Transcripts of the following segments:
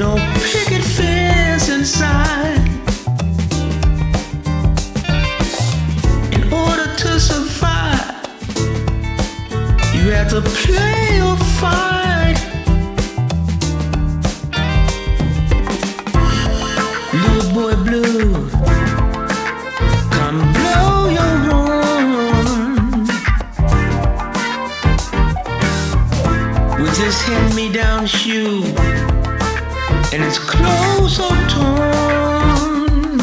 no picket fence inside. In order to survive, you have to play or fight. Little boy blue, come blow your horn with this hand-me-down shoe and his clothes so torn.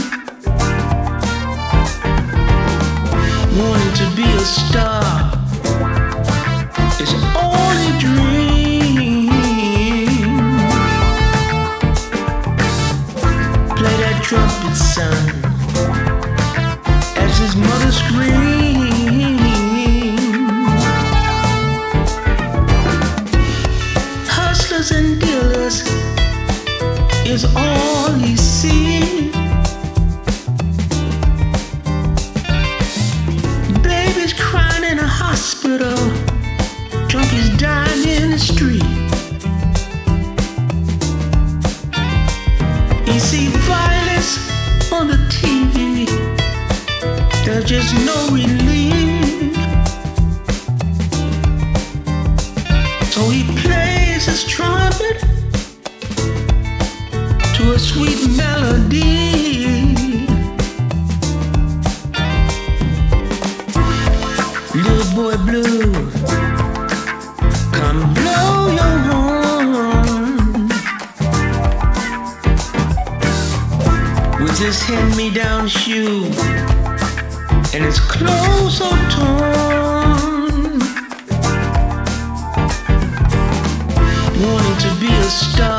Wanting to be a star is all he dream. Play that trumpet, son, as his mother screamed. Hustlers and dealers is all he sees. Babies crying in a hospital, junkies dying in the street. You see violence on the TV, there's just no relief. So he plays his trumpet to a sweet melody. Little boy blue, come blow your horn with his hand-me-down shoe and his clothes so torn. Wanting to be a star